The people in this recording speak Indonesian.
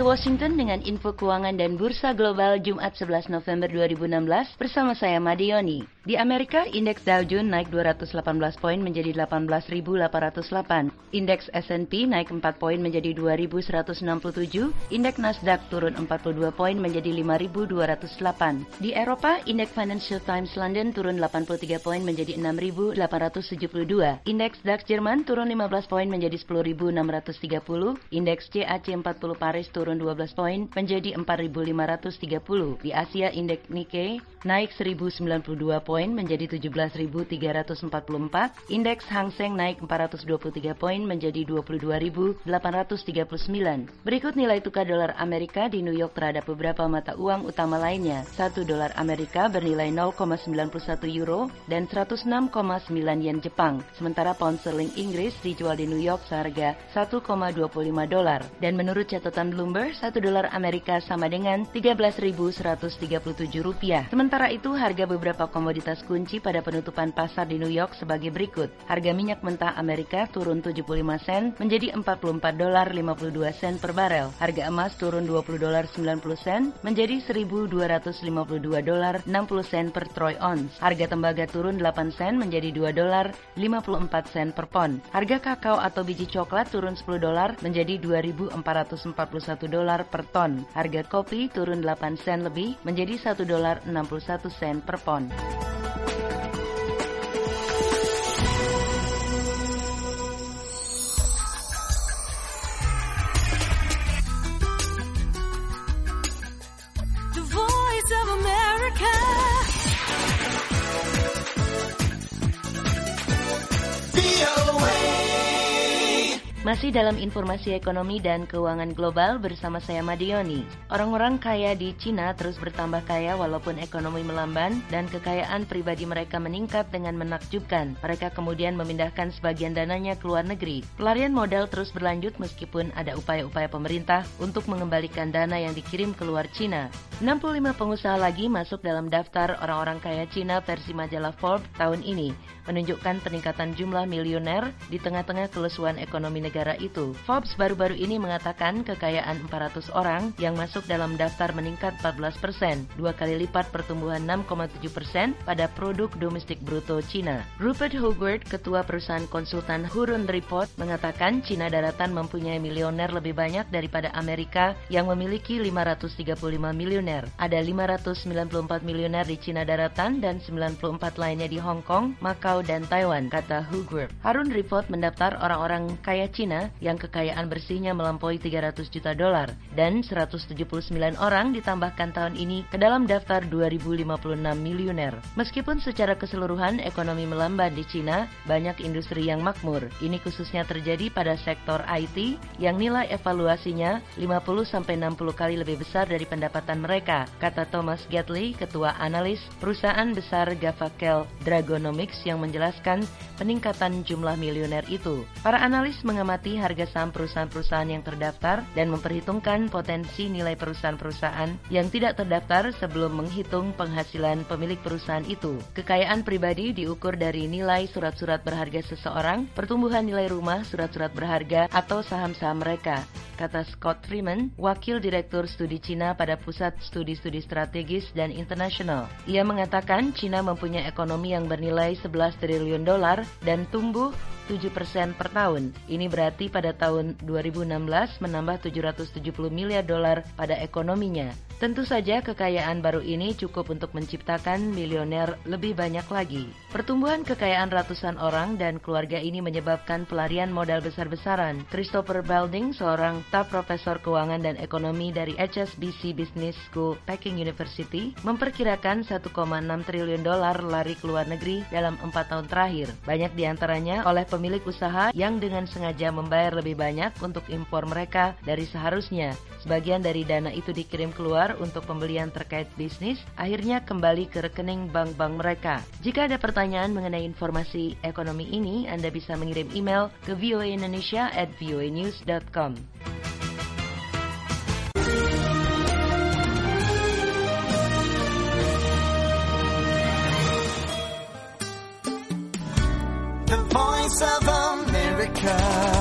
Washington dengan info keuangan dan bursa global Jumat 11 November 2016 bersama saya Madioni. Di Amerika, indeks Dow Jones naik 218 poin menjadi 18.808. Indeks S&P naik 4 poin menjadi 2.167. Indeks Nasdaq turun 42 poin menjadi 5.208. Di Eropa, indeks Financial Times London turun 83 poin menjadi 6.872. Indeks DAX Jerman turun 15 poin menjadi 10.630. Indeks CAC 40 Paris turun 12 poin menjadi 4.530. Di Asia, indeks Nikkei naik 1.092 poin menjadi 17.344. Indeks Hang Seng naik 423 poin menjadi 22.839. Berikut nilai tukar dolar Amerika di New York terhadap beberapa mata uang utama lainnya. 1 dolar Amerika bernilai 0,91 euro dan 106,9 yen Jepang. Sementara pound sterling Inggris dijual di New York seharga 1,25 dolar. Dan menurut catatan Bloomberg, 1 dolar Amerika sama dengan 13.137 rupiah. Sementara itu, harga beberapa komoditas kunci pada penutupan pasar di New York sebagai berikut. Harga minyak mentah Amerika turun 75 sen menjadi 44 dolar 52 sen per barel. Harga emas turun 20 dolar 90 sen menjadi 1.252 dolar 60 sen per troy ounce. Harga tembaga turun 8 sen menjadi 2 dolar 54 sen per pon. Harga kakao atau biji coklat turun 10 dolar menjadi 2.441 dolar per ton. Harga kopi turun 8 sen lebih menjadi 1 dolar 61 sen per pon. Masih dalam informasi ekonomi dan keuangan global bersama saya Madioni. Orang-orang kaya di Cina terus bertambah kaya walaupun ekonomi melamban dan kekayaan pribadi mereka meningkat dengan menakjubkan. Mereka kemudian memindahkan sebagian dananya ke luar negeri. Pelarian modal terus berlanjut meskipun ada upaya-upaya pemerintah untuk mengembalikan dana yang dikirim keluar Cina. 65 pengusaha lagi masuk dalam daftar orang-orang kaya Cina versi majalah Forbes tahun ini, menunjukkan peningkatan jumlah miliuner di tengah-tengah kelesuan ekonomi negara itu. Forbes baru-baru ini mengatakan kekayaan 400 orang yang masuk dalam daftar meningkat 14%, 2 kali lipat pertumbuhan 6,7% pada produk domestik bruto Cina. Rupert Howard, ketua perusahaan konsultan Hurun Report, mengatakan Cina daratan mempunyai milioner lebih banyak daripada Amerika yang memiliki 535 milioner. Ada 594 milioner di Cina daratan dan 94 lainnya di Hong Kong, Macau, dan Taiwan, kata Howard. Hurun Report mendaftar orang-orang kaya Cina yang kekayaan bersihnya melampaui 300 juta dolar dan 179 orang ditambahkan tahun ini ke dalam daftar 2056 milioner. Meskipun secara keseluruhan ekonomi melambat di Cina, banyak industri yang makmur. Ini khususnya terjadi pada sektor IT yang nilai evaluasinya 50-60 kali lebih besar dari pendapatan mereka, kata Thomas Gately, ketua analis perusahaan besar Gavakel Dragonomics yang menjelaskan peningkatan jumlah milioner itu. Para analis mengamati harga saham perusahaan-perusahaan yang terdaftar dan memperhitungkan potensi nilai perusahaan-perusahaan yang tidak terdaftar sebelum menghitung penghasilan pemilik perusahaan itu. Kekayaan pribadi diukur dari nilai surat-surat berharga seseorang, pertumbuhan nilai rumah, surat-surat berharga, atau saham-saham mereka, kata Scott Freeman, wakil direktur studi Cina pada Pusat Studi-Studi Strategis dan Internasional. Ia mengatakan Cina mempunyai ekonomi yang bernilai 11 triliun dolar dan tumbuh 7% per tahun. Ini berarti pada tahun 2016 menambah 770 miliar dolar pada ekonominya. Tentu saja kekayaan baru ini cukup untuk menciptakan milioner lebih banyak lagi. Pertumbuhan kekayaan ratusan orang dan keluarga ini menyebabkan pelarian modal besar-besaran. Christopher Belding, seorang staf profesor keuangan dan ekonomi dari HSBC Business School Peking University, memperkirakan 1,6 triliun dolar lari ke luar negeri dalam 4 tahun terakhir. Banyak diantaranya oleh pemilik usaha yang dengan sengaja membayar lebih banyak untuk impor mereka dari seharusnya. Sebagian dari dana itu dikirim keluar untuk pembelian terkait bisnis, akhirnya kembali ke rekening bank-bank mereka. Jika ada pertanyaan mengenai informasi ekonomi ini, Anda bisa mengirim email ke voaindonesia@voanews.com. The Voice of America.